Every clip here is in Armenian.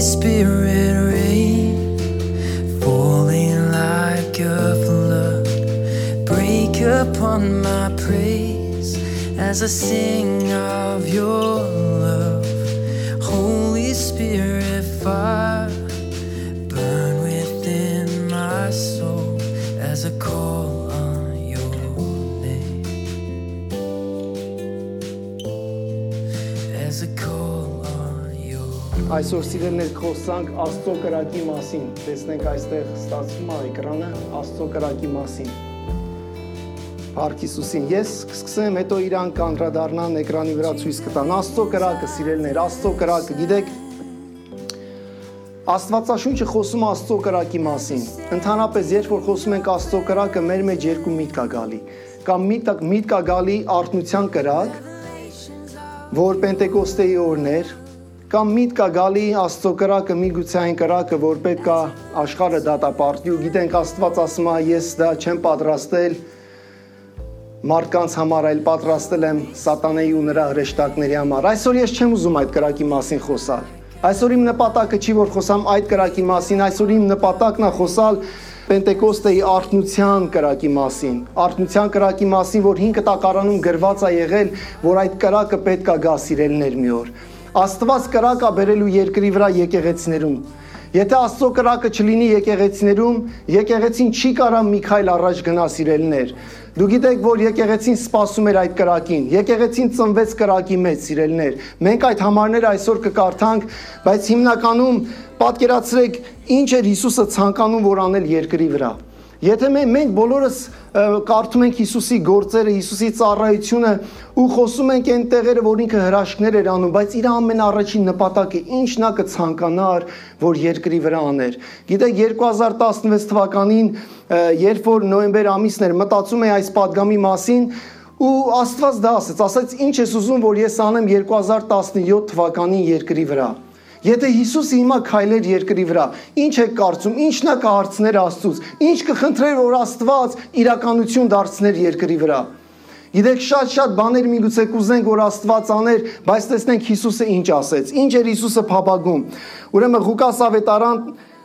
Spirit rain, falling like a flood, break upon my praise as I sing of your love. Holy Spirit fire, burn within my soul as I call on your name, as I call on your name. Այսօր սիրելիներ խոսանք Աստծո կրակի մասին։ Տեսնենք այստեղ ստացվում է էկրանը Աստծո կրակի մասին։ Փառք Հիսուսին։ Ես կսկսեմ, հետո իրան կանդրադառնան էկրանի վրա ցույց կտան։ Աստծո կրակը, սիրելիներ, Աստծո կրակը, գիտեք, Աստվածաշունչը խոսում է Աստծո կրակի մասին։ Ընդհանրապես, երբ որ խոսում ենք Աստծո կրակը, մեր մեջ երկու միտք է գալի։ Կամ միտք է գալի արթնության կրակ, որ Պենտեկոստեի օրն էր, կամ միտք է գալի Աստծո կրակը, միգուցե այն կրակը, որ պետք է աշխարհը դատապարտի, ու գիտենք Աստված ասում է, ես դա չեմ պատրաստել մարդկանց համար, այլ պատրաստել եմ սատանայի ու նրա հրեշտակների համար։ Այսօր ես չեմ ուզում այդ կրակի մասին խոսալ։ Այսօր իմ նպատակը չի, որ խոսամ այդ կրակի մասին, այսօր իմ նպատակն է խոսալ Պենտեկոստեի արթնության կրակի մասին։ Արթնության կրակի մասին, որ 5 տակարանում գրված է եղել, որ այդ կրակը պետք է գա, սիրելիներ, մի օր։ Աստված կրակ է բերելու երկրի վրա եկեղեցիներում։ Եթե Աստծո կրակը չլինի եկեղեցիներում, եկեղեցին չի կարա մի քայլ առաջ գնա, սիրելիներ։ Դու գիտեք, որ եկեղեցին սպասում էր այդ կրակին։ Եկեղեցին ծնվեց կրակի մեջ, սիրելիներ։ Մենք այդ համարները այսօր կկարդանք, բայց հիմնականում պատկերացրեք, ինչ էր Հիսուսը ցանկանում, որ անել երկրի վրա։ Եթե մենք բոլորս կարդում ենք Հիսուսի գործերը, Հիսուսի ծառայությունը ու խոսում ենք այն տեղերը, որ ինքը հրաշքներ էր անում, բայց իր ամենաառաջին նպատակը ինչն է կցանկանար, որ երկրի վրա աներ։ Գիտեք, 2016 թվականին, երբ որ նոյեմբեր ամիսն էր, մտածում էի այս падգամի մասին ու Աստված դա ասաց, ինչ ես ուզում, որ ես անեմ 2017 թվականին երկրի վրա։ Եթե Հիսուսը հիմա քայլեր երկրի վրա, ինչ է կարծում, ինչն է կհարցներ Աստծուց, ինչ կխնդրեր, որ Աստված իրականություն դարձներ երկրի վրա։ Գիտեք, շատ բաներ միգուցե կուզենք, որ Աստված աներ, բայց տեսնենք Հիսուսը ինչ ասեց, ինչ էր Հիսուսը փափագում։ Ուրեմն Ղուկաս ավետարան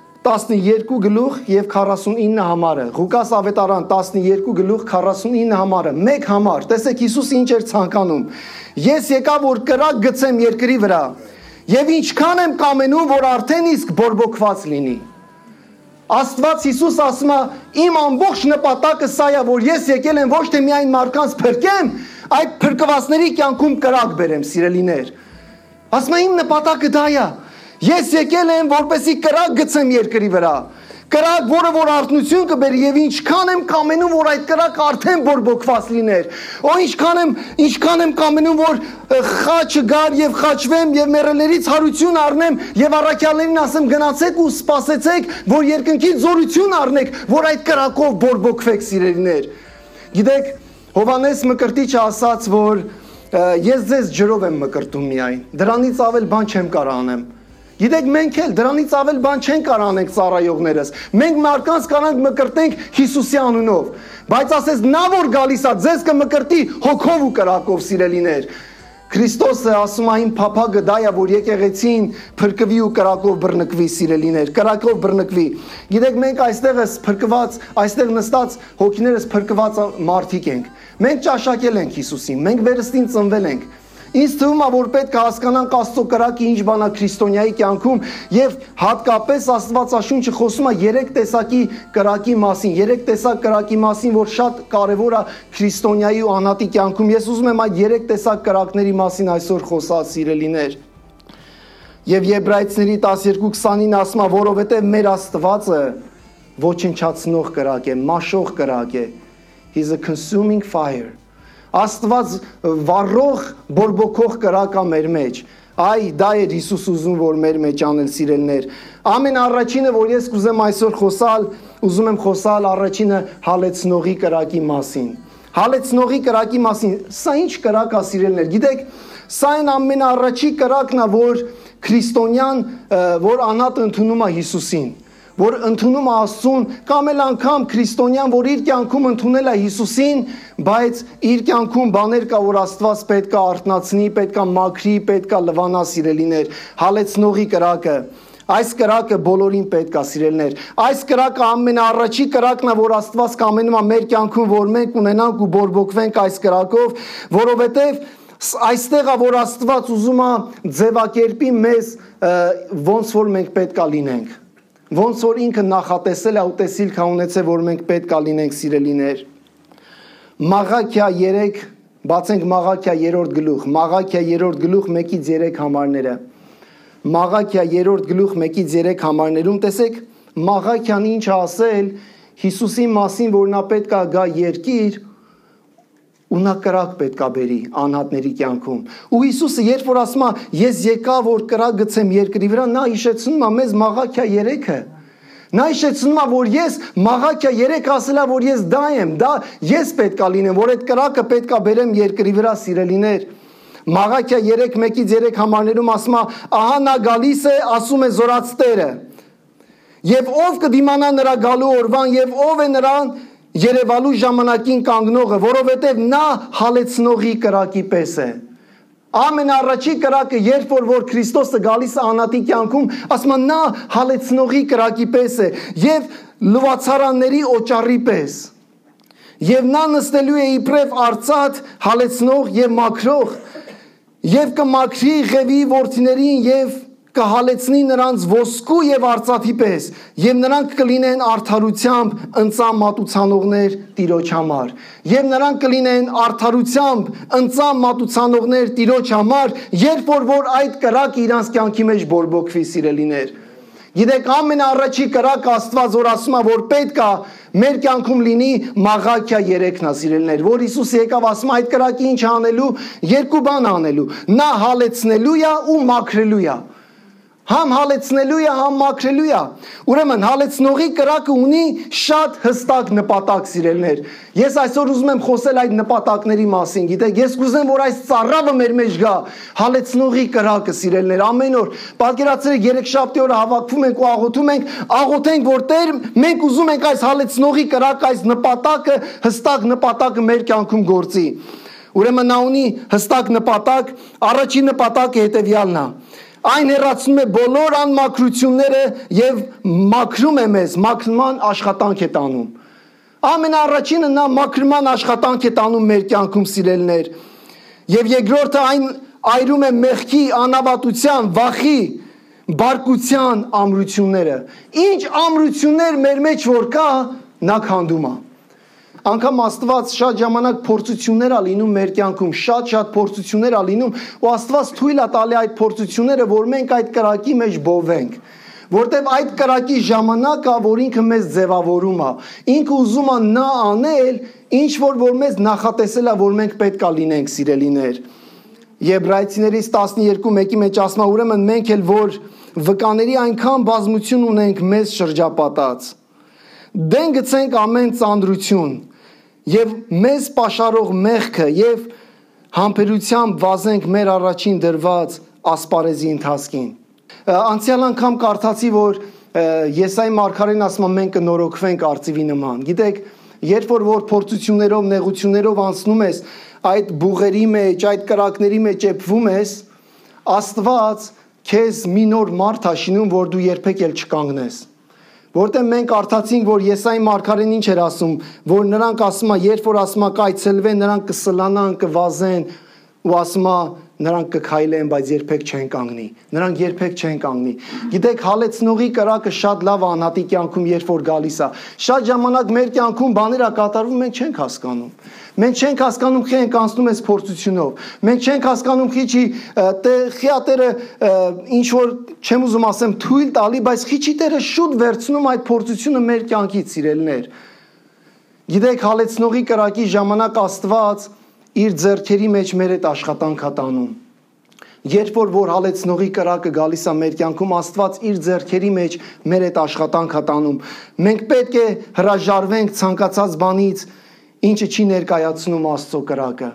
12 գլուխ եւ 49 համարը, Ղուկաս ավետարան 12 գլուխ 49 համարը, մեկ համար, տեսեք Հիսուսը ինչ էր ցանկանում։ Ես եկա, որ կրակ գցեմ երկրի վրա։ Եվ ինչքան եմ կամենում, որ արդեն իսկ բորբոքված լինի։ Աստված Հիսուս ասում է, իմ ամբողջ նպատակը սա է, որ ես եկել եմ ոչ թե միայն մարդկանց փրկեմ, այդ փրկվածների կյանքում կրակ բերեմ, սիրելիներ։ Ասում է, իմ նպատակը դա է։ Ես եկել եմ, որպեսզի կրակ գցեմ երկրի վրա։ Կրակ, որը որ արթնություն կբերի եւ ինչքան եմ կամենում, որ այդ կրակը արդեն բորբոքված լիներ։ Օ ինչքան եմ կամենում, որ խաչը գար եւ խաչվեմ եւ մեռելներից հարություն առնեմ եւ առաքյալներին ասեմ գնացեք ու սպասեցեք, որ երկնքից զորություն առնեք, որ այդ կրակով բորբոքվեք, սիրելիներ։ Գիտեք, Հովանես Մկրտիչը ասաց, որ ես ձեզ ջրով եմ մկրտում միայն։ Դրանից ավել բան չեմ կարող անեմ։ Գիտեք, մենք էլ դրանից ավել բան չենք կարող անենք ծառայողներս։ Մենք մարդկանց կարող ենք մկրտենք Հիսուսի անունով, բայց ասես նա որ գալիս է, ձեզ կմկրտի հոգով ու կրակով, սիրելիներ։ Քրիստոսը ասում է, իմ փափագը դա է, որ եկեղեցին փրկվի ու կրակով բռնկվի, սիրելիներ, կրակով բռնկվի։ Գիտեք, մենք այստեղս փրկված, այստեղ նստած հոգիներս փրկված մարդիկ ենք։ Մենք ճաշակել ենք Հիսուսին, մենք վերստին ծնվել ենք։ Ինձ թվում է, որ պետք է հասկանանք Աստծո կրակը ինչ բան է քրիստոնյայի կյանքում եւ հատկապես Աստվածաշունչը խոսում է 3 տեսակի կրակի մասին, 3 տեսակ կրակի մասին, որ շատ կարեւոր է քրիստոնյայի ու անհատի կյանքում։ Ես ուզում եմ այդ 3 տեսակ կրակների մասին այսօր խոսալ, սիրելիներ։ Եվ Եբրայեցիների 12:29-ին ասում է, որովհետեւ մեր Աստվածը ոչնչացնող կրակ է, մաշող կրակ է։ He's a consuming fire. Աստված վառող բորբոքող կրակ է մեր մեջ։ Այ դա էր Հիսուս ուզում, որ մեր մեջ անել, սիրելիներ։ Ամեն առաջինը, որ ես կուզեմ այսօր խոսալ, ուզում եմ խոսալ առաջինը հալեցնողի կրակի մասին։ Հալեցնողի կրակի մասին։ Սա ինչ կրակ է, սիրելիներ։ Գիտեք, սա այն ամենաառաջի կրակն է, որ քրիստոնյան, որ անհատը ընդունում է Հիսուսին, որ ընդունում է Աստծուն, կամ էլ անգամ քրիստոնյան, որ իր կյանքում ընդունել է Հիսուսին, բայց իր կյանքում բաներ կա, որ Աստված պետք է արթնացնի, պետք է մաքրի, պետք է լվանա, սիրելիներ, հալեցնողի կրակը։ Այս կրակը բոլորին պետք է, սիրելիներ։ Այս կրակը ամենաառաջի կրակն է, որ Աստված կամենում է մեր կյանքում, որ մենք ունենանք ու բորբոքվենք այս կրակով, որովհետև այստեղ է, որ Աստված ուզում է ձևակերպի մեզ, ոնց որ մենք պետք է լինենք։ Ոնց որ ինքը նախատեսել է ու տեսիլք է ունեցել, որ մենք պետք է լինենք, սիրելիներ։ Մաղաքիա 3, բացենք Մաղաքիա 3-րդ գլուխ, Մաղաքիա 3-րդ գլուխ 1-ից 3 համարները։ Մաղաքիա 3-րդ գլուխ 1-ից 3 համարներում տեսեք Մաղաքյան ինչ է ասել Հիսուսի մասին, որ նա պետք է գա երկիր ու նա կրակ պետք է բերի անհատների կյանքում։ Ու Հիսուսը երբ որ ասում է ես եկա որ կրակ գցեմ երկրի վրա, նա հիշեցնում է մեզ Մաղաքիա 3-ը։ Նա հիշեցնում է, որ ես Մաղաքիա 3 ասելա, որ ես դա եմ, դա ես պետք է լինեմ, որ այդ կրակը պետք է բերեմ երկրի վրա, սիրելիներ։ Մաղաքիա 3:1-ից 3 համարներում ասում է, ահա նա գալիս է, ասում է Զորաց Տերը։ Եվ ով կդիմանա նրա գալու օրվան, եւ ով է նրան երևալու ժամանակին կանգնողը, որովհետև նա հալեցնողի կրակի պես է։ Ամենառաջի կրակը, երբ որ Քրիստոսը գալիս է անհատի կյանքում, ասում է նա հալեցնողի կրակի պես է եւ լվացարանների օճառի պես։ Եվ նա նստելու է իբրև արծաթ հալեցնող եւ մաքրող, եւ կմաքրի Ղևի որդիներին եւ կհալեցնի նրանց ոսկու եւ արծաթի պես, եւ նրանք կլինեն արդարությամբ ընծամ մատուցանողներ Տիրոջ համար, եւ նրանք կլինեն արդարությամբ ընծամ մատուցանողներ Տիրոջ համար, երբ որ այդ կրակը իրանց կյանքի մեջ բորբոքվի, սիրելիներ։ Գիտեք, ամենաառաջի կրակը Աստված որ ասում է, որ պետք է մեր կյանքում լինի Մաղաքիա 3-ն է, սիրելիներ, որ Հիսուսը եկավ ասում այդ կրակի ինչ անելու, երկու բան անելու, նա հալեցնելու է ու մաքրելու է։ Համ հալեցնելու է, համ մաքրելու է։ Ուրեմն հալեցնողի կրակը ունի շատ հստակ նպատակ, սիրելիներ։ Ես այսօր ուզում եմ խոսել այդ նպատակների մասին, գիտեք, ես կուզեմ, որ այս ծառավը մեր մեջ գա, հալեցնողի կրակը, սիրելիներ, ամեն օր։ Պատկերացրեք, երեքշաբթի օրը հավաքվում ենք ու աղոթում ենք, աղոթենք, որ Տեր, մենք ուզում ենք այս հալեցնողի կրակը, այս նպատակը, հստակ նպատակը մեր կյանքում գործի։ Ուրեմն նա ունի հստակ նպատակ, առաջին նպատակը հետևյալն է։ Այն հեռացնում է բոլոր անմաքրությունները եւ մաքրում է մեզ, մաքրման աշխատանք է տանում։ Ամենաառաջինը նա մաքրման աշխատանք է տանում մեր կյանքում, սիրելիներ։ Եվ երկրորդը այն այրում է մեղքի, անավատության, վախի, բարկության ամրությունները։ Ինչ ամրություններ մեր մեջ որ կա, նա քանդում է։ Անկամ Աստված շատ ժամանակ փորձություններ ա լինում մեր կյանքում, շատ փորձություններ ա լինում, ու Աստված թույլ ա տալի այդ փորձությունները, որ մենք այդ կրակի մեջ բովենք, որտեվ այդ կրակի ժամանակ ա, որ ինքը մեզ ձևավորում ա, ինքը ուզում ա նա անել, ինչ որ մեզ նախատեսել ա, որ մենք պետք ա լինենք, սիրելիներ։ Եբրայեցիներից 12:1-ի մեջ ասում ա, ուրեմն մենք էլ որ վկաների այնքան բազմություն ունենք մեզ շրջապատած, դեն գցենք ամեն ծանրություն եւ մեզ պաշարող մեղքը եւ համբերությամբ վազենք մեր առաջին դրված ասպարեզի ընթացքին։ Անցյալ անգամ կարդացի, որ Եսայի մարգարեն ասում է մենք կնորոգվենք արծիվի նման։ Գիտեք, երբ որ փորձություններով, նեղություններով անցնում ես, այդ բուղերի մեջ, այդ կրակների մեջ եփվում ես, Աստված քեզ մի նոր մարդ ա շինում, որ դու երբեք էլ չկանգնես։ Որտեղ մենք արդացինք, որ Եսայի մարգարեն ինչ էր ասում, որ նրանք ասում է, երբ որ ասում է կայցելվեն, նրանք կսլանան, կվազեն, ու ասում է նրանք կքայլեն, բայց երբեք չեն կանգնի։ Նրանք երբեք չեն կանգնի։ Գիտեք, հալեցնողի կրակը շատ լավ անհատի կյանքում երբ որ գալիս է։ Շատ ժամանակ մեր կյանքում բաներ ա կատարվում, մենք չենք հասկանում։ Մենք չենք հասկանում, խի ենք անցնում այս փորձությունով։ Մենք չենք հասկանում, խիչի Տերը ինչ որ չեմ ուզում ասեմ թույլ տալի, բայց խիչի Տերը շուտ վերցնում այդ փորձությունը մեր կյանքից, սիրելիներ։ Գիտեք, հալեցնողի կրակի ժամանակ Աստված իր ձեռքերի մեջ մեր այդ աշխատանք ա տանում։ Երբ որ հալեցնողի կրակը գալիս է մեր կյանքում, Աստված իր ձեռքերի մեջ մեր այդ աշխատանք ա տանում։ Մենք պետք է հրաժարվենք ցանկացած բանից, ինչը չի ներկայացնում Աստծո կրակը։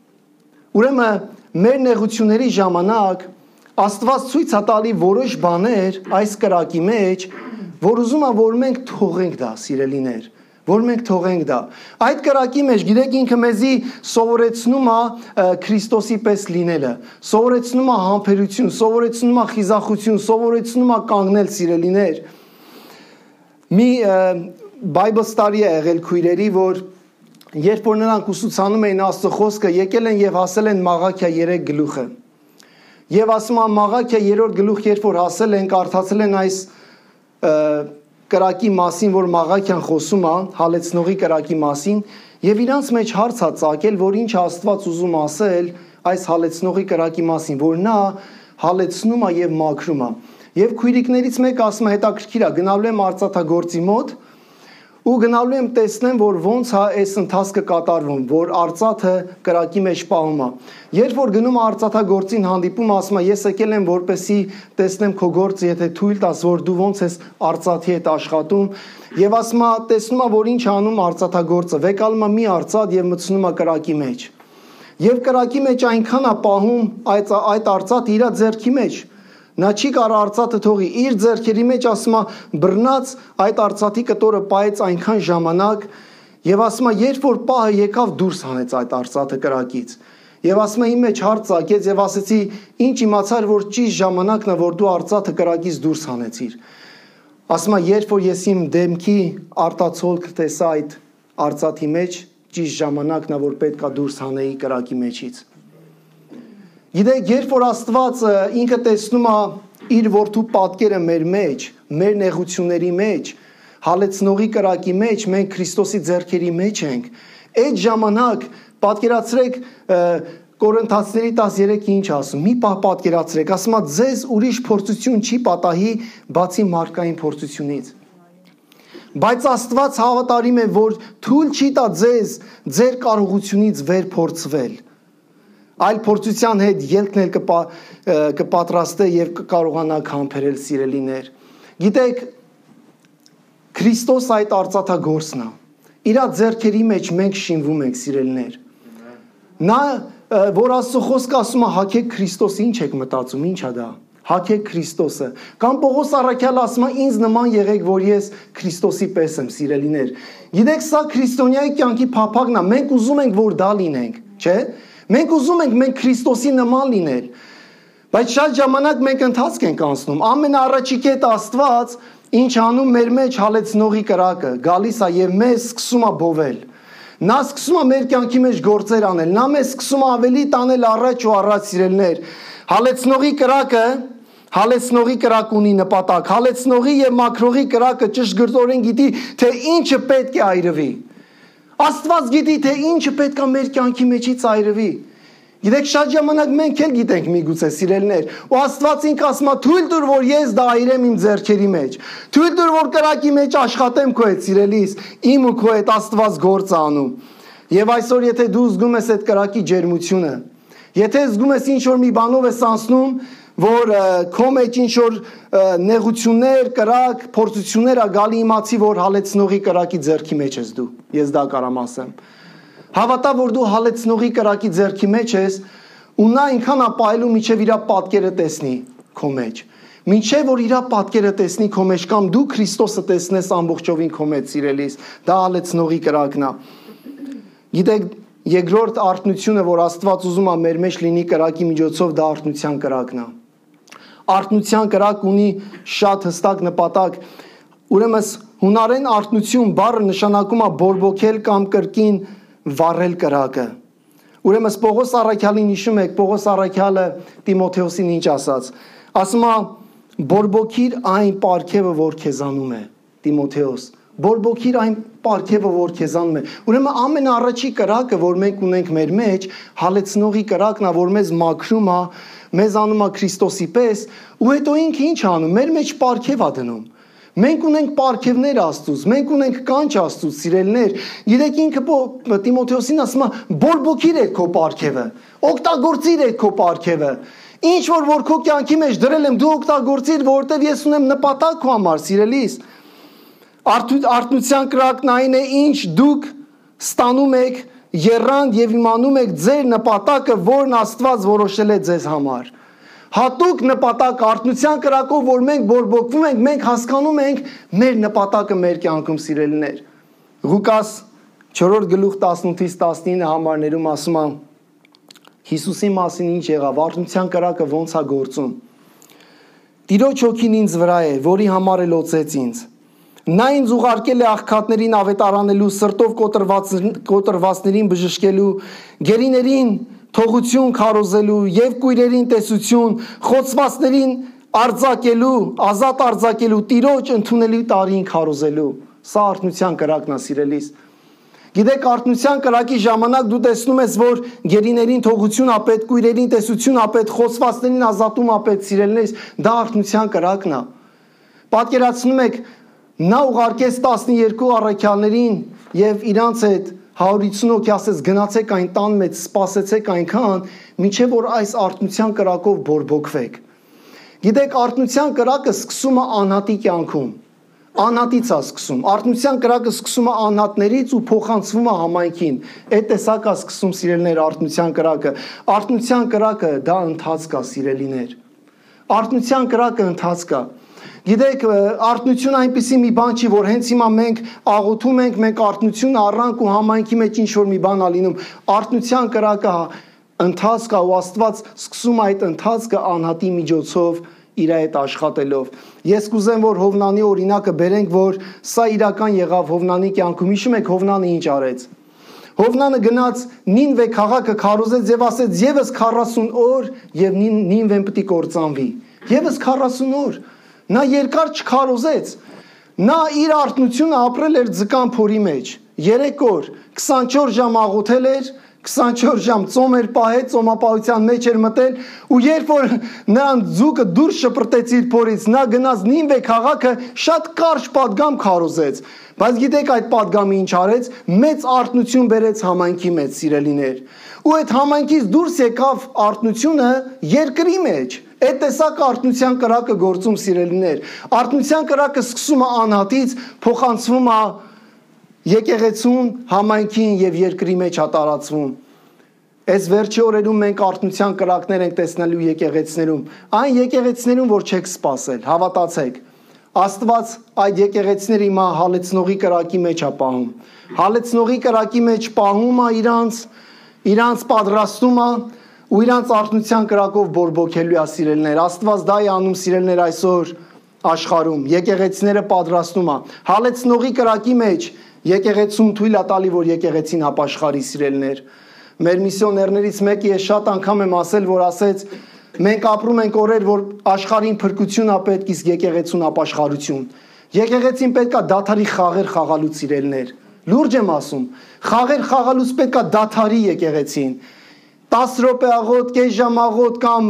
Ուրեմն մեր նեղությունների ժամանակ Աստված ցույց ա տալի որոշ բաներ այս կրակի մեջ, որ ուզում ա որ մենք թողենք դա, սիրելիներ, որ մենք թողենք դա։ Այդ կրակի մեջ գիտեք ինքը մեզի սովորեցնում է Քրիստոսի պես լինելը, սովորեցնում է համբերություն, սովորեցնում է խիզախություն, սովորեցնում է կանգնել սիրելիներ։ Մի Bible study է եղել քույրերի, որ երբ որ նրանք ուսուցանում էին Աստծո խոսքը, եկել են եւ հասել են Մաղաքիա 3 գլուխը։ Եվ ասում եմ Մաղաքիա 3-րդ գլուխ, երբ որ հասել են, կարդացել են այս կրակի մասին, որ Մաղաքիան խոսում է, հալեցնողի կրակի մասին, եւ իրանց մեջ հարց է ծագել, որ ինչ Աստված ուզում ասել այս հալեցնողի կրակի մասին, որ նա հալեցնում է եւ մաքրում է։ Եվ քույրիկներից մեկը ասում է հետաքրքիր է, գնալու եմ արծաթագործի մոտ ու գնալու եմ տեսնեմ, որ ոնց է այս ընթացքը կատարվում, որ արծաթը կրակի մեջ պահում է։ Երբ որ գնում է արծաթագործին հանդիպում, ասում է ես եկել եմ որպեսի տեսնեմ քո գործը, եթե թույլ տաս, որ դու ոնց ես արծաթի հետ աշխատում, եւ ասում է տեսնում է, որ ինչ անում արծաթագործը, վեկալում է մի արծաթ եւ մտցնում է կրակի մեջ։ Եվ կրակի մեջ այնքան է պահում այդ արծաթը իր ձեռքի մեջ։ Նա չի կարող արծաթը թողի իր ձեռքերի մեջ, ասում է բռնած այդ արծաթի կտորը պահեց այնքան ժամանակ եւ ասում է երբ որ պահը եկավ դուրս հանեց այդ արծաթը կրակից եւ ասում է իմ մեջ հարց ծագեց եւ ասեցի ինչ իմացար որ ճիշտ ժամանակն է որ դու արծաթը կրակից դուրս հանեցիր։ Ասում է երբ որ ես իմ դեմքի արտացոլք տեսա այդ արծաթի մեջ ճիշտ ժամանակն է որ պետքա դուրս հանեի կրակի մեջից։ Գիտեք, երբ որ Աստված ինքը տեսնում է իր որդու պատկերը մեր մեջ, մեր նեղությունների մեջ, հալեցնողի կրակի մեջ, մենք Քրիստոսի ձեռքերի մեջ ենք, այդ ժամանակ պատկերացրեք Կորինթացիների 13-ը ինչ ասում, մի պահ պատկերացրեք, ասում է ձեզ ուրիշ փորձություն չի պատահի, բացի մարդկային փորձությունից։ Բայց Աստված հավատարիմ է, որ թույլ չի տա ձեզ ձեր կարողությունից վեր փորձվել։ Այլ փորձության հետ ելքն էլ կպատրաստե եւ կկարողանաք համբերել սիրելիներ։ Գիտեք, Քրիստոս այդ արծաթագործն է։ Իր ձեռքերի մեջ մենք շինվում ենք սիրելիներ։ Նա որ Աստծո խոսքը ասում է հագեք Քրիստոսը, ինչ եք մտածում, ի՞նչ է դա։ Հագեք Քրիստոսը։ Կամ Պողոս առաքյալը ասում է ինձ նման եղեք, որ ես Քրիստոսի պես եմ, սիրելիներ։ Գիտեք, սա քրիստոնյայի կյանքի փափագն է։ Մենք ուզում ենք, որ դա լինենք, չէ՞։ Մենք ուզում ենք մենք Քրիստոսի նման լինել, բայց շատ ժամանակ մենք ընթացք ենք անցնում։ Ամենաառաջի կետը Աստված ինչ անում մեր մեջ հալեցնողի կրակը, գալիս է եւ մեզ սկսում է բովել։ Նա սկսում է մեր կյանքի մեջ գործեր անել, նա մեզ սկսում է ավելի տանել առաջ ու առաջ սիրելներ։ Հալեցնողի կրակ ունի նպատակ, հալեցնողի եւ մաքրողի կրակը ճշգրտորեն գիտի, թե ինչը պետք է այրվի։ Աստված գիտի, թե ինչը պետք է մեր կյանքի մեջից այրվի։ Գիտեք, շատ ժամանակ մենք էլ գիտենք միգուցե սիրելներ, ու Աստված ինքը ասում է թույլ տուր, որ ես դա այրեմ իմ ձեռքերի մեջ։ Թույլ տուր, որ կրակի մեջ աշխատեմ քո հետ սիրելիս, իմ ու քո հետ Աստված գործ է անում։ Եվ այսօր եթե դու զգում ես այդ կրակի ջերմությունը, եթե զգում ես ինչ որ մի բանով ես անցնում, որ քո մեջ ինչ որ նեղություններ, կրակ, փորձություններ ա գալի, իմացի որ հալեցնողի կրակի ձեռքի մեջ ես դու։ Ես դա կարամ ասեմ։ Հավատա որ դու հալեցնողի կրակի ձեռքի մեջ ես, ու նա այնքան ա պայելու միջև իր պատկերը տեսնի քո մեջ։ Մինչև որ իր պատկերը տեսնի քո մեջ կամ դու Քրիստոսը տեսնես ամբողջովին քո մեջ սիրելիս, դա հալեցնողի կրակն է։ Գիտեք, երկրորդ արթնությունը, որ Աստված ուզում է մեր մեջ լինի կրակի միջոցով, դա արթնության կրակն է։ Արթնության կրակ ունի շատ հստակ նպատակ։ Ուրեմն հունարեն արթնություն բառը նշանակում է բորբոքել կամ կրկին վառել կրակը։ Ուրեմն Պողոս առաքյալին հիշում եք, Պողոս առաքյալը Տիմոթեոսին ինչ ասաց։ Ասում է բորբոքիր այն պարգևը, որ քեզանում է, Տիմոթեոս։ Բորբոքիր այն պարգևը, որ քեզանում է։ Ուրեմն ամենաառաջի կրակը, որ մենք ունենք մեր մեջ, հալեցնողի կրակն է, որ մեզ մաքրում է, մեզ անում է Քրիստոսի պես, ու հետո ինքը ինչ անում, մեր մեջ պարգև է դնում։ Մենք ունենք պարգևներ Աստծուց, մենք ունենք կանչ Աստծուց, սիրելիներ։ Գիտեք ինքը Տիմոթեոսին ասում է բորբոքիր է քո պարգևը, օգտագործիր է քո պարգևը։ Ինչ որ քո կյանքի մեջ դրել եմ, դու օգտագործիր, որովհետև ես ունեմ նպատակ քո համար, սիրելիս։ Արթնության կրակն այն է, ինչ դուք ստանում եք եռանդ եւ իմանում եք ձեր նպատակը, որն Աստված որոշել է ձեզ համար։ Հատուկ նպատակ արթնության կրակով, որ մենք բորբոքվում ենք, մենք հասկանում ենք մեր նպատակը մեր կյանքում սիրելիներ։ Ղուկաս 4-րդ գլուխ 18-ից 19 համարներում ասում է Հիսուսի մասին ինչ եղավ, արթնության կրակը ոնց է գործում։ Տիրոջ հոգին ինձ վրա է, որի համար էլ օծեց ինձ։ Նա ինձ ուղարկել է աղքատներին ավետարանելու, սրտով կոտրվածներին բժշկելու, գերիներին թողություն քարոզելու եւ կույրերին տեսություն, խոցվածներին արձակելու, ազատ արձակելու, Տիրոջ ընդունելի տարին քարոզելու։ Սա արթնության կրակն է, սիրելիս։ Գիտեք, արթնության կրակի ժամանակ դու տեսնում ես, որ գերիներին թողություն ա պետք, կույրերին տեսություն ա պետք, խոցվածներին ազատում ա պետք, սիրելիներս, դա արթնության կրակն է։ Պատկերացնում եք, նա ուղարկեց 12 առաքյալներին եւ իրանց հետ 150 հոգի ասեց գնացեք այն տան մեջ, սպասեցեք այնքան, մինչև որ այս արթնության կրակով բորբոքվեք։ Գիտեք, արթնության կրակը սկսում է անհատի կյանքում։ Անհատից է սկսում։ Արթնության կրակը սկսում է անհատներից ու փոխանցվում է համայնքին։ Այդ տեսակ է սկսում, սիրելիներ, արթնության կրակը։ Արթնության կրակը դա ընթացք է, սիրելիներ։ Արթնության կրակը ընթացք է։ Գիտեք, արթնությունը այնպիսի մի բան չի, որ հենց հիմա մենք աղոթում ենք, մենք արթնություն առանք ու համայնքի մեջ ինչ որ մի բան ա լինում։ Արթնության կրակը ընթացք է ու Աստված սկսում այդ ընթացքը անհատի միջոցով իր հետ աշխատելով։ Ես կուզեմ, որ Հովնանի օրինակը բերենք, որ սա իրական եղավ Հովնանի կյանքում։ Հիշում եք Հովնանը ինչ արեց։ Հովնանը գնաց Նինվե քաղաքը քարոզեց եւ ասեց եւս 40 օր եւ Նինվեն պիտի կործանվի։ Եվս 40 օր։ Նա երկար չքարոզեց։ Նա իր արթնությունը ապրել էր ձկան փորի մեջ։ 3 օր 24 ժամ աղոթել էր, 24 ժամ ծոմ էր պահել, ծոմապահության մեջ էր մտել ու երբ որ նրան ձուկը դուրս շպրտեց իր փորից, նա գնաց Նինվե քաղաքը շատ կարճ պատգամ քարոզեց։ Բայց գիտեք այդ պատգամը ինչ արեց, մեծ արթնություն բերեց համայնքի մեջ, սիրելիներ։ Ու այդ համայնքից դուրս եկավ արթնությունը երկրի մեջ։ Այդ տեսակ արթնության կրակը գործում, սիրելիներ։ Արթնության կրակը սկսում է անհատից, փոխանցվում է եկեղեցուն, համայնքին եւ երկրի մեջ է տարածվում։ Այս վերջի օրերում մենք արթնության կրակներ ենք տեսնելու եկեղեցիներում։ Այն եկեղեցիներում, որ չեք սпасել, հավատացեք։ Աստված այդ եկեղեցիները հիմա հալեցնողի կրակի մեջ է պահում։ Հալեցնողի կրակի մեջ պահում է իրանց պատրաստում է ու իրանց արթնության կրակով բորբոքելու է, սիրելիներ։ Աստված դա է անում, սիրելիներ, այսօր աշխարհում։ Եկեղեցիները պատրաստում է։ Հալեցնողի կրակի մեջ եկեղեցում թույլ է տալի, որ եկեղեցին ապաշխարի, սիրելիներ։ Մեր միսիոներներից մեկը ես շատ անգամ եմ ասել, որ ասեց մենք ապրում ենք օրեր, որ աշխարհին փրկություն է պետք, իսկ եկեղեցուն ապաշխարություն։ Եկեղեցին պետք է դադարի խաղեր խաղալուց, սիրելիներ։ Լուրջ եմ ասում, խաղեր խաղալուց պետք է դադարի եկեղեցին։ 10 րոպե աղոտ, կես ժամ աղոտ կամ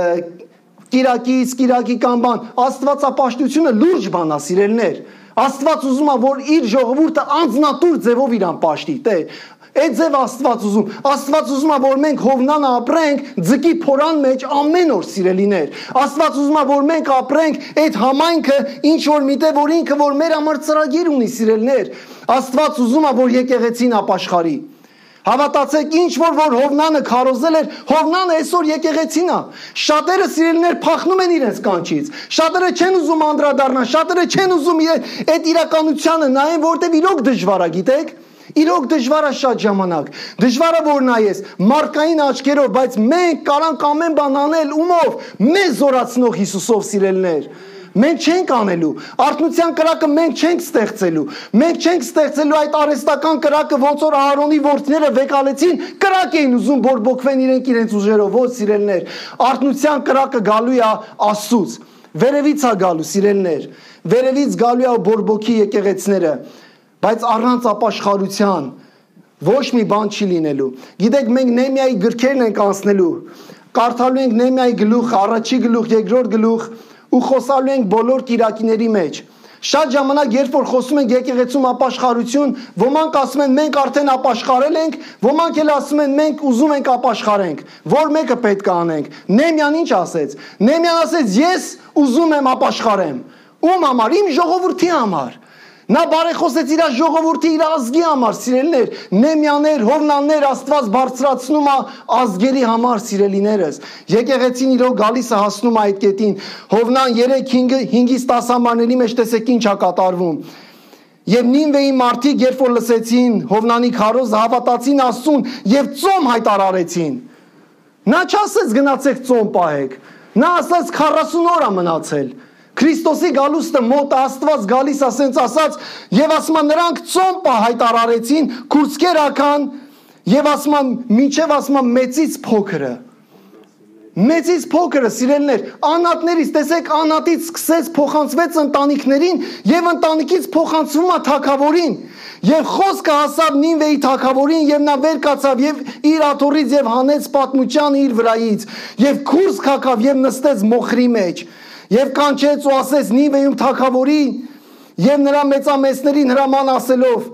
կիրակի կամ բան, Աստվածապաշտությունը լուրջ բան է, սիրելիներ։ Աստված ուզում է, որ իր ժողովուրդը անձնատուր ձևով իրան պաշտի, Տեր։ Այդ ձև Աստված ուզում։ Աստված ուզում է, որ մենք Հովնանը ապրենք ձկի փորան մեջ ամեն օր, սիրելիներ։ Աստված ուզում է, որ մենք ապրենք այդ համայնքը ինչ որ միտեղ, որ ինքը որ մեր համար ծրագիր ունի, սիրելիներ։ Աստված ուզում է, որ եկեղեցին ապաշխարի։ Հավատացեք, ինչ որ Հովնանը քարոզել էր, Հովնանը այսօր եկեղեցին է։ Շատերը, սիրելիներ, փախնում են իրենց կանչից։ Շատերը չեն ուզում անդրադառնալ, շատերը չեն ուզում այդ իրականությանը նայեն, որտեղ իրոք դժվար է, գիտեք։ Իրոք դժվար է շատ ժամանակ։ Դժվար է որ նայես մարդկային աչքերով, բայց մենք կարանք ամեն բան անել ումով, մեզ զորացնող Հիսուսով, սիրելիներ։ Մենք չենք անելու, արթնության կրակը մենք չենք ստեղծելու, մենք չենք ստեղծելու այդ արհեստական կրակը, ոնց որ Ահարոնի որդիները վեկալեցին, կրակ էին ուզում բորբոքվեն իրենց ուժերով, ոչ, սիրելիներ, արթնության կրակը գալու է Աստծուց, վերևից է գալու, սիրելիներ, վերևից գալու է բորբոքի եկեղեցիները, բայց առանց ապաշխարության ոչ մի բան չի լինելու։ Գիտեք, մենք Նեհեմիայի գրքերն ենք անցնելու, կարդալու ենք Նեհեմիայի գլուխ, առաջի գլուխ, երկրորդ գլուխ ու խոսալու ենք բոլոր կիրակիների մեջ։ Շատ ժամանակ, երբ որ խոսում ենք եկեղեցում ապաշխարություն, ոմանք ասում են մենք արդեն ապաշխարել ենք, ոմանք էլ ասում են մենք ուզում ենք ապաշխարենք, որ մեկը պետք է անենք։ Նեհեմիան ինչ ասեց։ Նեհեմիան ասեց ես ուզում եմ ապաշխարեմ։ Ում համար? Իմ ժողովրդի համար։ Նա բարեխոսեց իր ժողովրդի, իր ազգի համար, սիրելիներ, Նեհեմիաներ, Հովնաններ, Աստված բարձրացնում է ազգերի համար, սիրելիներս։ Եկեղեցին իրոք գալիս է, հասնում է այդ կետին։ Հովնան 3-5-ից 10 համարների մեջ տեսեք ինչ է կատարվում։ Եվ Նինվեի մարդիկ, երբ որ լսեցին Հովնանի քարոզը, հավատացին Աստծուն եւ ծոմ հայտարարեցին։ Նա չասեց գնացեք ծոմ պահեք։ Նա ասաց 40 օր է մնացել։ Քրիստոսի գալուստը մոտ Աստված գալիս ասենց ասաց եւ ասма նրանք ծոմ պահ հայտարարեցին, քուրցքեր ական եւ ասма մինչեւ ասма մեծից փոքրը։ Մեծից փոքրը սիրելներ, անատներից, տեսեք, անատից սկսեց փոխանցվեց ընտանիքներին եւ ընտանիքից փոխանցվում է թագավորին։ Եվ խոսքը հասավ Նինվեի թագավորին եւ նա վեր կացավ եւ իր աթոռից եւ հանեց պատմության իր վրայից եւ քուրս քակավ եւ նստեց մոխրի մեջ եւ կանչեց ու ասեց Նինվեում թագավորին եւ նրա մեծամեծներին հրաման ասելով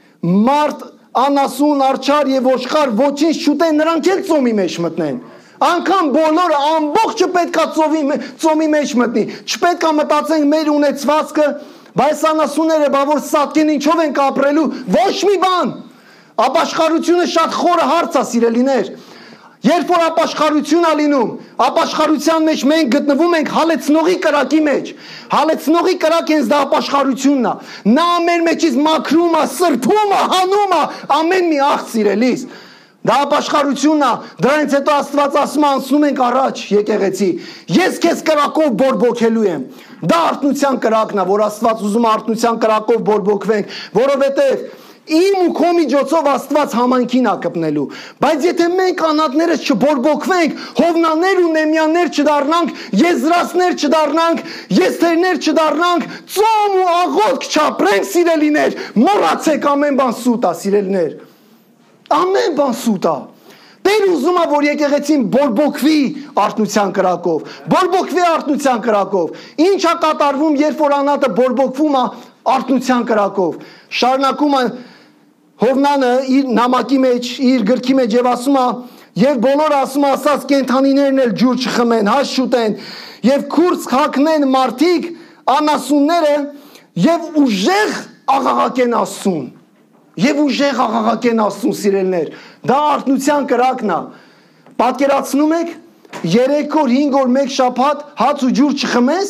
մարդ անասուն արջար եւ ոչխար ոչինչ չուտեն նրանք էլ ծոմի մեջ մտնեն։ Անկամ բոլորը ամբողջը պետքա ծոմի մեջ մտնի։ Չպետքա մտածենք մեր ունեցվածքը, բայց անասունները բա որ սատկեն ինչով ենք ապրելու, ոչ մի բան։ Ապաշխարությունը շատ խորը հարց է, սիրելիներ։ Երբ որ ապաշխարություն է լինում, ապաշխարության մեջ մենք գտնվում ենք հալեցնողի կրակի մեջ։ Հալեցնողի կրակը հենց դա ապաշխարությունն է։ Նա մեր մեջից մաքրում է, սրբում է, հանում է, ամեն մի աղ սիրելիս։ Դա ապաշխարությունն է, դրանից հետո Աստված ասում է անցնում ենք առաջ եկեղեցի։ Ես քեզ կրակով բորբոքելու եմ։ Դա արթնության կրակն է, որ Աստված ուզում է արթնության կրակով բորբոքվենք, որովհետև իմ ու քո միջոցով Աստված համայնքին է կպնելու։ Բայց եթե մենք անատներս չբորբոքվենք, հովնաներ ու նեմյաններ չդառնանք, եզրածներ չդառնանք, եստերներ չդառնանք, ծոմ ու աղոթք չապրենք, սիրելիներ, մոռացեք ամեն բան սուտ է, սիրելիներ։ Ամեն բան սուտ է։ Տեր ուզում է, որ եկեղեցին բորբոքվի արթնության կրակով, բորբոքվի արթնության կրակով։ Ինչ է կատարվում, երբ որ անատը բորբոքվում է արթնության կրակով։ Շարունակում է Հովնանը իր նամակի մեջ, իր գրքի մեջ եւ ասում է, եւ բոլորը ասում ասած կենթանիներն էլ ջուր չխմեն, հաշ շուտեն, եւ քուրց հագնեն մարդիկ, անասունները եւ ուժեղ աղաղակեն Աստծուն։ Եվ ուժեղ աղաղակեն Աստծուն, սիրելներ։ Դա արթնության կրակն է։ Պատկերացնում եք 3 օր, 5 օր, 1 շաբաթ հաց ու ջուր չխմես,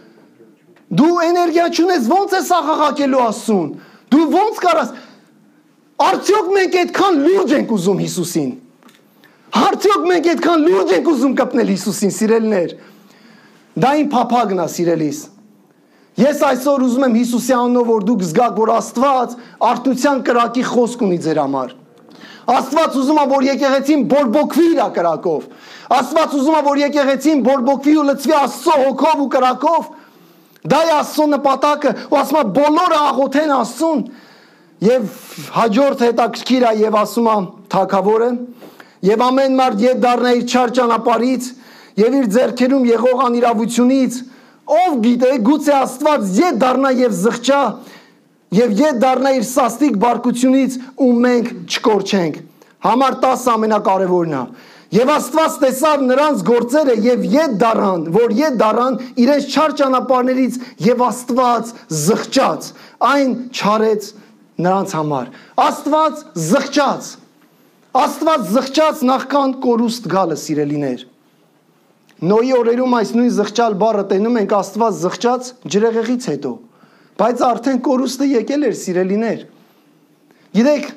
դու էներգիա չունես, ո՞նց ես աղաղակելու Աստծուն։ Դու ո՞նց կարաս։ Արդյոք մենք այդքան լուրջ ենք ուզում Հիսուսին։ Արդյոք մենք այդքան լուրջ ենք ուզում կպնել Հիսուսին, սիրելներ։ Դա իմ փափագն է, սիրելիս։ Ես այսօր ուզում եմ Հիսուսի անունով, որ դուք զգաք, որ Աստված արթնության կրակի խոսք ունի ձեր համար։ Աստված ուզում է, որ եկեղեցին բորբոքվի իր կրակով։ Աստված ուզում է, որ եկեղեցին բորբոքվի ու լցվի Աստծո հոգով ու կրակով։ Դա է Աստծո նպատակը, ու ասում է բոլորը աղոթեն Աստծուն։ Եվ հաջորդ հետաքրքիր է եւ ասում է թագավորը, եւ ամեն մարդ ետ դառնա իր չար ճանապարհից եւ իր ձեռքերում եղող անիրավությունից, ով գիտե, գուցե Աստված ետ դառնա եւ զղջա եւ ետ դառնա իր սաստիկ բարկությունից ու մենք չկորչենք։ Համար 10 ամենակարևորն է։ Եվ Աստված տեսավ նրանց գործերը եւ ետ դառան, որ ետ դառան իրենց չար ճանապարհներից եւ Աստված զղջաց, այն չարեց նրանց համար։ Աստված զղջաց։ Աստված զղջաց նախքան կորուստ գալը, սիրելիներ։ Նոյի օրերում այս նույն զղջալ բառը տենում ենք Աստված զղջաց ջրեղեղից հետո, բայց արդեն կորուստը եկել էր, սիրելիներ։ Գիտեք,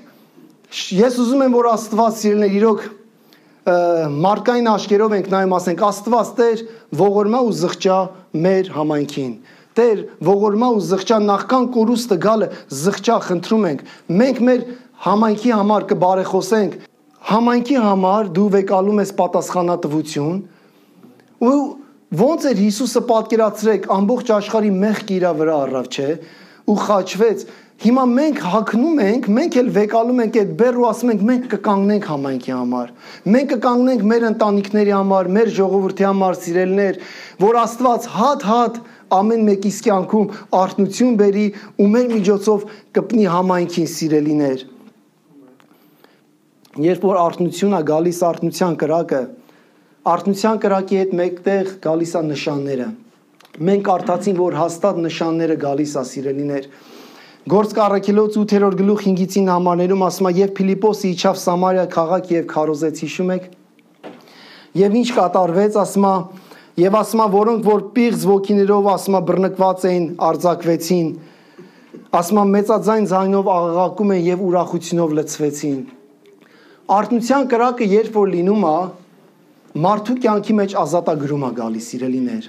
ես ուզում եմ, որ Աստված, սիրելիներ, իրոք մարդկային աշկերով ենք նայում, ասենք Աստված Տեր ողորմա ու զղջա մեր համայնքին։ Տեր ողորմա ու զղջա նախքան կորուստը գալը զղջա, խնդրում ենք։ Մենք մեր համայնքի համար կբարեխոսենք, համայնքի համար դու վեկալում ես պատասխանատվություն։ Ու ոնց էր Հիսուսը պատկերացրեք ամբողջ աշխարհի մեղքը իր վրա առավ, չէ, ու խաչվեց։ Հիմա մենք հագնում ենք, մենք էլ վեկալում ենք այդ բեռ ու ասում ենք մենք կկանգնենք համայնքի համար։ Մենք կկանգնենք մեր ընտանիքների համար, մեր ժողովրդի համար, սիրելներ, որ Աստված հատ ամեն մեկիս կյանքում արթնություն բերի ու մեր միջոցով կպնի համայնքին, սիրելիներ։ Երբ որ արթնություն է գալիս, արթնության կրակի հետ մեկտեղ գալիս է նշանները։ Մենք արդացին, որ հաստատ նշանները գալիս է, սիրելիներ։ Գործք առաքելոց 8-րդ գլուխ 5-9 համարներում ասում է, եւ Փիլիպոսը իջավ Սամարիա քաղաք եւ քարոզեց, հիշում եք։ Եվ ինչ կատարվեց, ասում է, եւ ասում է, որոնք որ պիղծ ոգիներով ասում է բռնկված էին, արձակվեցին։ ասում է մեծաձայն ձայնով աղաղակում են եւ ուրախությունով լցվեցին։ Արթնության կրակը երբ որ լինում է, մարդու կյանքի մեջ ազատագրում է գալիս, սիրելիներ։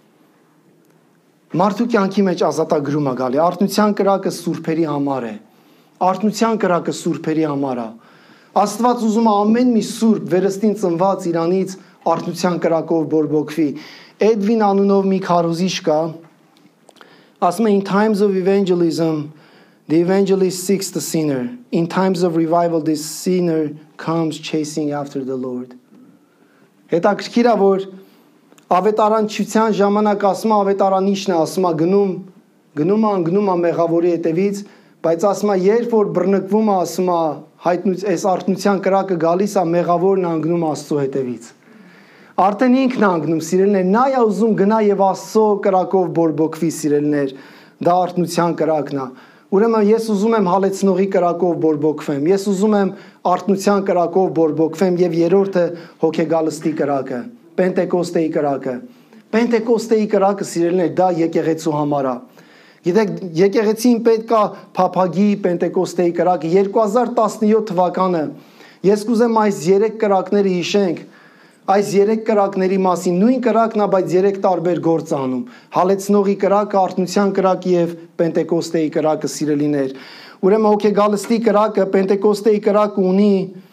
Մարդու կյանքի մեջ ազատագրում է գալի։ Արթնության կրակը սուրբերի համար է։ Արթնության կրակը սուրբերի համար է։ Աստված ուզում է ամեն մի սուրբ վերստին ծնված իրանից արթնության կրակով բորբոքվի։ Էդվին անունով մի քարոզիչ կա, ասում է in times of evangelism the evangelist seeks the sinner. In times of revival this sinner comes chasing after the Lord. Հետաքրքիր է, որ ավետարանչության ժամանակ ասում է ավետարանիչն է, ասում է գնում է մեղավորի հետևից, բայց ասում է երբ որ բռնկվում է, ասում է հայտնուց այս արթնության կրակը գալիս է, մեղավորն անգնում Աստծո հետևից։ Արդեն ինքն անգնում, սիրելիներ, նա է ուզում գնա եւ Աստծո կրակով բորբոքվի, սիրելիներ, դա արթնության կրակն է։ Ուրեմն ես ուզում եմ հալեցնողի կրակով բորբոքվեմ, ես ուզում եմ արթնության կրակով բորբոքվեմ եւ երրորդը հոգեգալստի կրակը, Պենտեկոստեի կրակը։ Պենտեկոստեի կրակը, սիրելիներ, դա եկեղեցու համար է։ Գիտեք, եկեղեցին պետք է փափագի Պենտեկոստեի կրակը 2017 թվականը։ Ես կուզեմ այս 3 կրակները հիշենք, այս 3 կրակների մասին, նույն կրակն է, բայց 3 տարբեր գործ անում։ Հալեցնողի կրակը, արթնության կրակը եւ Պենտեկոստեի կրակը, սիրելիներ։ Ուրեմն հոգեգալստի կրակը, Պենտեկոստեի կրակը ունի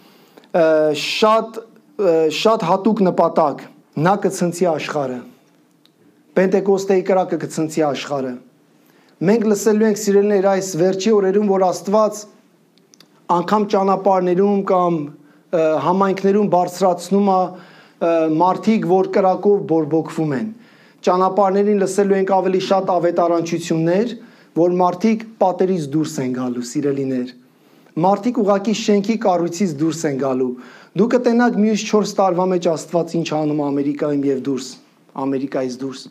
շատ հատուկ նպատակ։ Նա կցնցի աշխարհը։ Պենտեկոստեի կրակը կցնցի աշխարհը։ Մենք լսելու ենք, սիրելիներ, այս վերջի օրերում, որ Աստված անգամ ճանապարհներում կամ համայնքներում բարձրացնում է մարդիկ, որ կրակով բորբոքվում են։ Ճանապարհներին լսելու ենք ավելի շատ ավետարանչություններ, որ մարդիկ պատերից դուրս են գալու, սիրելիներ։ Մարդիկ ուղակի շենքի կառույցից դուրս են գալու։ Դուք կտենաք մյուս 4 տարվա մեջ Աստված ինչ անում Ամերիկայում եւ Ամերիկայից դուրս։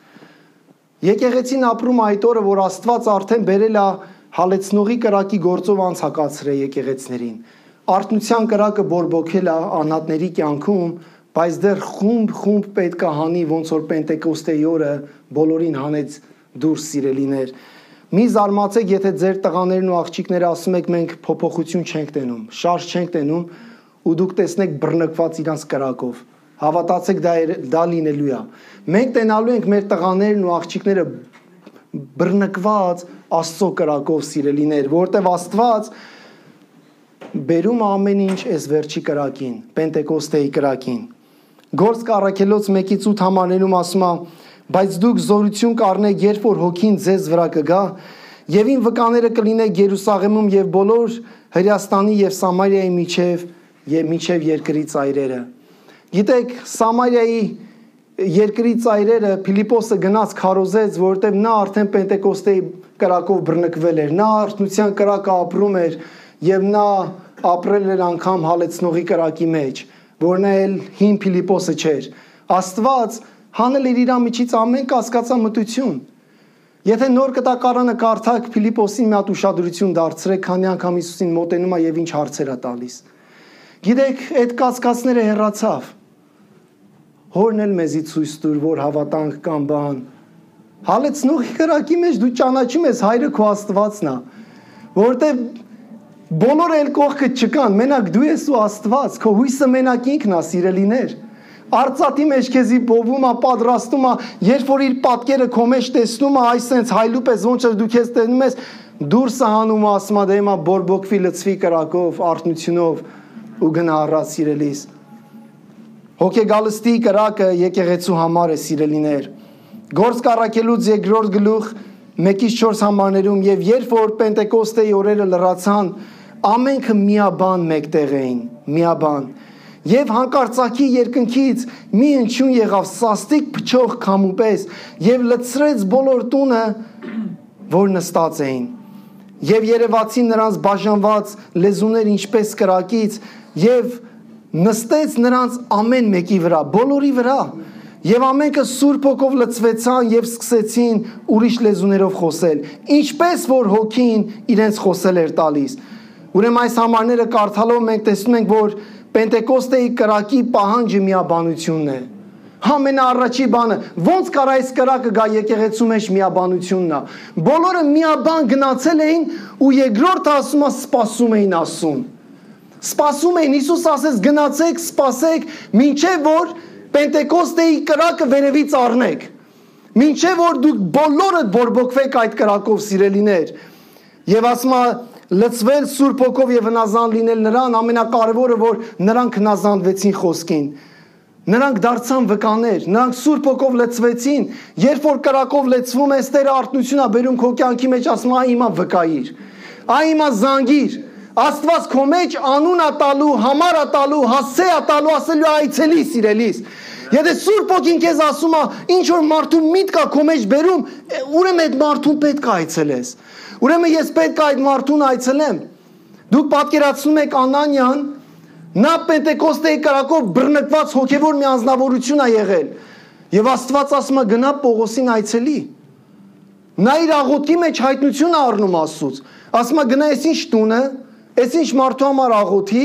Եկեղեցին ապրում այդ օրը, որ Աստված արդեն բերել է հալեցնողի կրակի գործով անցակացրել եկեղեցներին։ Արթնության կրակը բորբոքել է անհատների կյանքում, բայց դեռ խումբ պետք է հանի, ոնց որ Պենտեկոստեի օրը բոլորին հանեց դուրս, սիրելիներ։ Մի զարմացեք, եթե ձեր տղաներն ու աղջիկները ասում եք մենք փոփոխություն չենք տենում, շարժ չենք տենում, ու դուք տեսնեք բռնկված իրանց կրակով։ Հավատացեք, դա լինելու է։ Մենք տենալու ենք մեր տղաներն ու աղջիկները բռնկված Աստծո կրակով, սիրելիներ, որտեղ Աստված բերում ամեն ինչ այս վերջի կրակին, Պենտեկոստեի կրակին։ Գործք առաքելոց 1-8 համարներում ասում է. բայց դուք զորություն կառնեք, երբ որ հոգին ձեզ վրա կգա, եւ ին վկաները կլինեք Երուսաղեմում եւ բոլոր Հրեաստանի եւ Սամարիայի միջև երկրի ծայրերը։ Գիտեք, Սամարիայի երկրի ծայրերը Փիլիպոսը գնաց քարոզեց, որովհետև նա արդեն Պենտեկոստեի կրակով բռնկվել էր, նա արթնության կրակը ապրում էր եւ նա ապրել էր անգամ հալեցնողի կրակի մեջ, որն էլ հին Փիլիպոսը չէր։ Աստված հանել էր իր միջից ամեն կասկածամտություն։ Եթե նոր կտակարանը կարդաք, Փիլիպոսին մի հատ ուշադրություն դարձրեք, քանի անգամ Հիսուսին մոտենում է եւ ինչ հարցեր է տալիս։ Գիտեք, այդ կասկածները հեռացավ։ Հորն էլ մեզի ցույց տուր, որ հավատանք կամ բան։ Հալեցնողի կրակի մեջ դու ճանաչում ես հայրը քո Աստվածն է, որովհետեւ բոլորը էլ կողքը չկան, մենակ դու ես ու Աստված, քո հույսը մենակ ինքն է, սիրելիներ։ Արծաթի մեջ քեզի բովում է, պատրաստում է, երբ որ իր պատկերը քո մեջ տեսնում է, այսենց հայլուպ ես, ոնց որ դու քեզ տեսնում ես, դուրս է հանում ու ասում է դե հիմա բորբոքվի լցվի կրակով, արթնությունով ու գնա առած, սիրելիս։ Հոգեգալստի կրակը եկեղեցու համար է, սիրելիներ։ Գործք առաքելուց 2-րդ գլուխ 1-4 համարներում եւ երբ որ Պենտեկոստեի օրերը լրացան, ամենքը միաբան մեկտեղ էին, միաբան։ Եվ հանկարծակի երկնքից մի ընչյուն եղավ սաստիկ փչող քամու պես եւ լցրեց բոլոր տունը, որ նստած էին։ Եվ երևացին նրանց բաժանված լեզուներ ինչպես կրակից եւ նստեց նրանց ամեն մեկի վրա, բոլորի վրա։ Եվ ամենքը Սուրբ Հոգով լցվեցան եւ սկսեցին ուրիշ լեզուներով խոսել, ինչպես որ Հոգին իրենց խոսել էր տալիս։ Ուրեմն այս համարները կարդալով մենք տեսնում ենք, որ Պենտեկոստեի կրակի պահանջը միաբանությունն է։ Ամենաառաջի բանը, ոնց կար այս կրակը գա եկեղեցու մեջ միաբանությունն է։ Բոլորը միաբան գնացել էին ու երկրորդը ասում է սպասում էին Աստծուն։ Սպասում էին, Հիսուս ասեց գնացեք, սպասեք, մինչև որ Պենտեկոստեի կրակը վերևից առնեք։ Մինչև որ դուք բոլորդ բորբոքվեք այդ կրակով, սիրելիներ։ Եվ ասում է լցվել Սուրբ Հոգով եւ հնազանդ լինել նրան, ամենակարևորը որ նրանք հնազանդվեցին խոսքին։ Նրանք դարձան վկաներ, նրանք Սուրբ Հոգով լցվեցին, երբ որ կրակով լցվում ես, Տերը արթնություն է բերում քո կյանքի մեջ, ասում է հիմա վկայիր, հիմա զանգիր, Աստված քո մեջ անուն է տալու, համար է տալու, հասցե է տալու, ասելու այցելի սիրելիս։ Եթե Սուրբ Հոգին քեզ ասում է, ինչ որ մարդու միտք է քո մեջ բերում, ուրեմն այդ մարդուն պետք է այցելես։ Ուրեմն ես պետք է այդ մարդուն այցելեմ։ Դուք պատկերացնում եք Անանյան, նա Պենտեկոստեի կրակով բռնկված հոգևոր մի անձնավորություն է եղել։ Եվ Աստված ասում է գնա Պողոսին այցելի։ Նա իր աղոթքի մեջ հայտնություն է առնում Աստծուց։ Ասում է գնա այս ինչ տունը, այս ինչ մարդու համար աղոթի։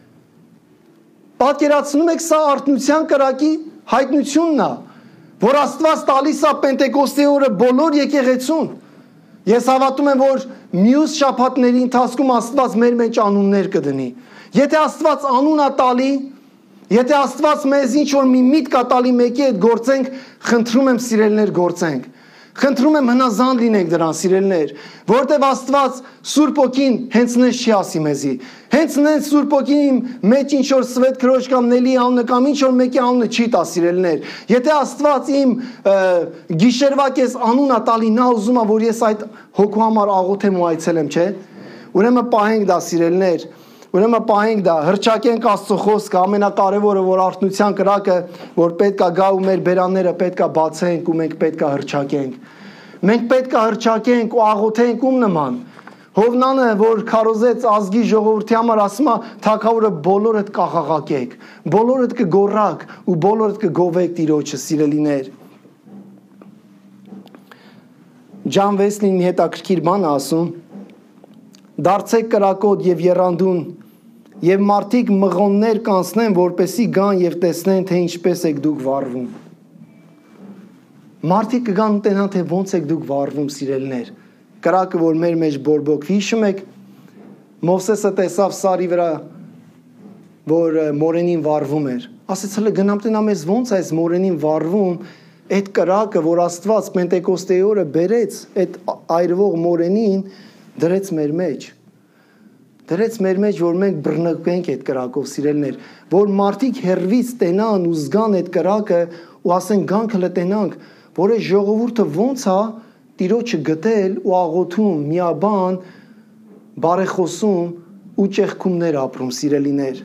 Պատկերացնում եք սա արթնության կրակի հայտնությունն է, որ Աստված տալիս է Պենտեկոստեի օրը բոլոր եկեղեցուն։ Ես հավատում եմ, որ մյուս շաբաթների ընթացքում Աստված մեր մեջ անուններ կդնի։ Եթե Աստված անուն է տալի, եթե Աստված մեզ ինչ որ մի միտք է տալի մեկի հետ գործենք, խնդրում եմ սիրելիներ գործենք։ Խնդրում եմ հնազանդ լինենք դրան սիրելիներ, որտեվ Աստված Սուրբ Հոգին հենց նենց չի ասի մեզի։ Հենց նենց Սուրբ Հոգին մեջ ինչ որ Սվետ Քրոջ կամ Նելի անունը կամ ինչ որ մեկի անունը չի տա սիրելիներ։ Եթե Աստված իմ գիշերվա կես անուն է տալի, նա ուզում է որ ես այդ հոգու համար աղոթեմ ու այցելեմ, չէ՞։ Ուրեմն պահենք դա սիրելիներ։ Ուրեմն պահենք դա, հրճակենք Աստծո խոսքը, ամենակարևորը որ արթնության կրակը, որ պետք է գա ու մեր բերանները պետք է բացենք ու մենք պետք է հրճակենք։ Մենք պետք է հրճակենք ու աղոթենք ում նման։ Հովնանը, որ քարոզեց ազգի ժողովրդի համար, ասում է, թագավորը բոլորդ կաղաղակեք, բոլորդ կգոռաք ու բոլորդ կգովեք Տիրոջը, սիրելիներ։ Ջան Վեսլին մի հետաքրքիր բան է ասում. դարձեք կրակոտ եւ եռանդուն եւ մարդիկ մղոններ կանցնեն, որպեսի գան եւ տեսնեն, թե ինչպես եք դուք վառվում։ Մարդիկ կգան տենան, թե ոնց եք դուք վառվում, սիրելիներ։ Կրակը, որ մեր մեջ բորբոքվի, հիշում եք, Մովսեսը տեսավ սարի վրա, որ մորենին վառվում էր։ Ասեց, հələ գնամ տենամ ես ոնց է այս մորենին վառվում, այդ կրակը, որ Աստված Պենտեկոստեի օրը բերեց, այդ այրվող մորենին դրեց մեր մեջ։ Դրեց մեր մեջ, որ մենք բռնկվենք այդ կրակով, սիրելիներ, որ մարդիկ հեռվից տենան ու զգան այդ կրակը ու ասեն գանք լտենանք, որ այս ժողովուրդը ոնց է Տիրոջը գտել ու աղոթում, միաբան, բարեխոսում ու ճեղքումներ ապրում, սիրելիներ։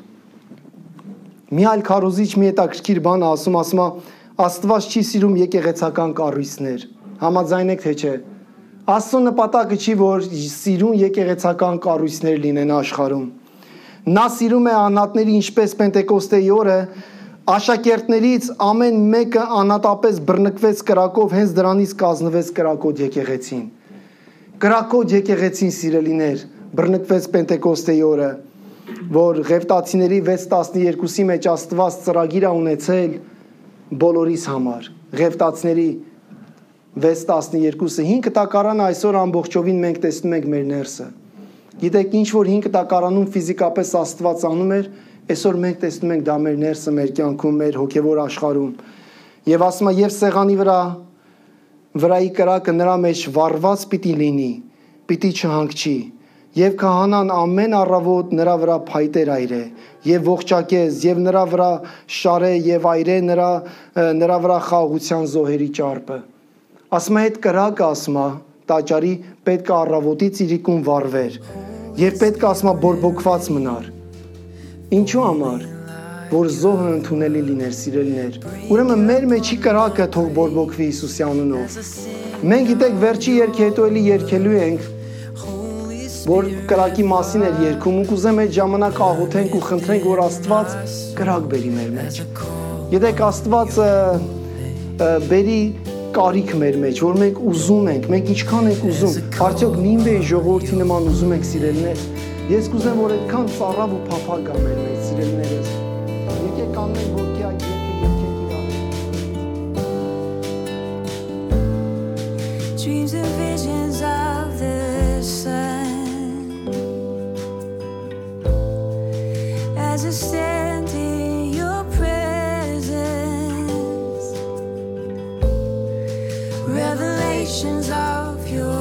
Մի այլ քարոզիչ մի հետաքրքիր բան ասում է, Աստված չի սիրում եկեղեցական կառույցներ։ Համաձայնեք թե չէ։ Աստծո նպատակը չի, որ սիրուն եկեղեցական կառույցներ լինեն աշխարհում։ Նա սիրում է անհատների, ինչպես Պենտեկոստեի օրը, աշակերտներից ամեն մեկը անհատապես բռնկվեց կրակով, հենց դրանից կազմվեց կրակոտ եկեղեցին։ Կրակոտ եկեղեցին, սիրելիներ, բռնկվեց Պենտեկոստեի օրը, որ Ղևտացիների 6:12-ի մեջ Աստված ծրագիր է ունեցել բոլորիս համար։ Ղևտացիների 6:12-ը 5 տակարանը այսօր ամբողջովին մենք տեսնում ենք մեր ներսը։ Գիտեք, ինչ որ 5 տակարանում ֆիզիկապես Աստված անում էր, այսօր մենք տեսնում ենք դա մեր ներսը, մեր կյանքում, մեր հոգևոր աշխարհում։ Եվ ասում է, եւ սեղանի վրայի կրակը նրա մեջ վառված պիտի լինի, պիտի չհանգչի, եւ քահանան ամեն առավոտ նրա վրա փայտեր այրե, եւ ողջակեզ, եւ նրա վրա շարե եւ այրե նրա վրա խաղաղության զոհերի ճարպը։ Ասում է այդ կրակը, ասում է, տաճարի պետք է առավոտից իրիկուն վառվեր եւ պետք է ասում է բորբոքված մնար։ Ինչու համար, որ զոհը ընդունելի լիներ, սիրելիներ։ Ուրեմն մեր մեջի կրակը թող բորբոքվի Հիսուսի անունով։ Մենք գիտեք վերջի երգի հետո էլի երգելու ենք, որ կրակի մասին էր երգում ու կուզեմ այդ ժամանակ աղոթենք ու խնդրենք, որ Աստված կրակ բերի մեր մեջ։ Գիտեք, Աստված բերի կարիք մեր մեջ, որ մենք ուզում ենք, մենք ինչքան ենք ուզում, արդյոք Նինվեի ժողովրդի նման ուզում ենք, սիրելիներ։ Ես կուզեմ, որ այդքան ծառավ ու փափագ գա մեր մեջ, սիրելիներս։ Եկեք անենք, որ այդ երգը երգենք իրար։ dreams and visions of the sun. As I stand in your presence, revelations of your